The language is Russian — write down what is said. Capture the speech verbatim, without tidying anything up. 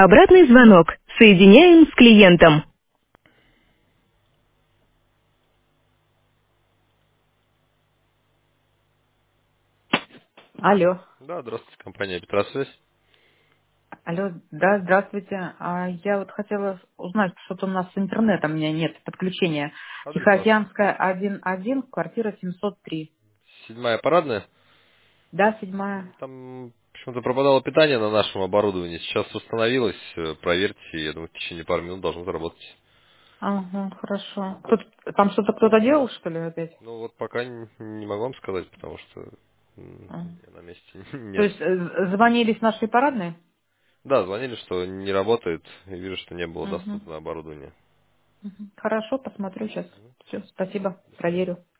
Обратный звонок. Соединяем с клиентом. Алло. Да, здравствуйте, компания Петросвязь. Алло, да, здравствуйте. А я вот хотела узнать, что-то у нас с интернетом у меня нет подключения. Адрес ваш. Тихоокеанская один один, квартира семьсот три. Седьмая парадная. Да, седьмая. Там почему-то пропадало питание на нашем оборудовании. Сейчас установилось. э, Проверьте, я думаю, в течение пары минут должно заработать. Ага, хорошо. Тут, там что-то кто-то делал, что ли, опять? Ну вот пока не, не могу вам сказать, потому что м, А. я на месте То нет. есть э, звонили с нашей парадной? Да, звонили, что не работает, и вижу, что не было Угу. доступно оборудования. Хорошо, посмотрю сейчас. Все, спасибо, До свидания. проверю.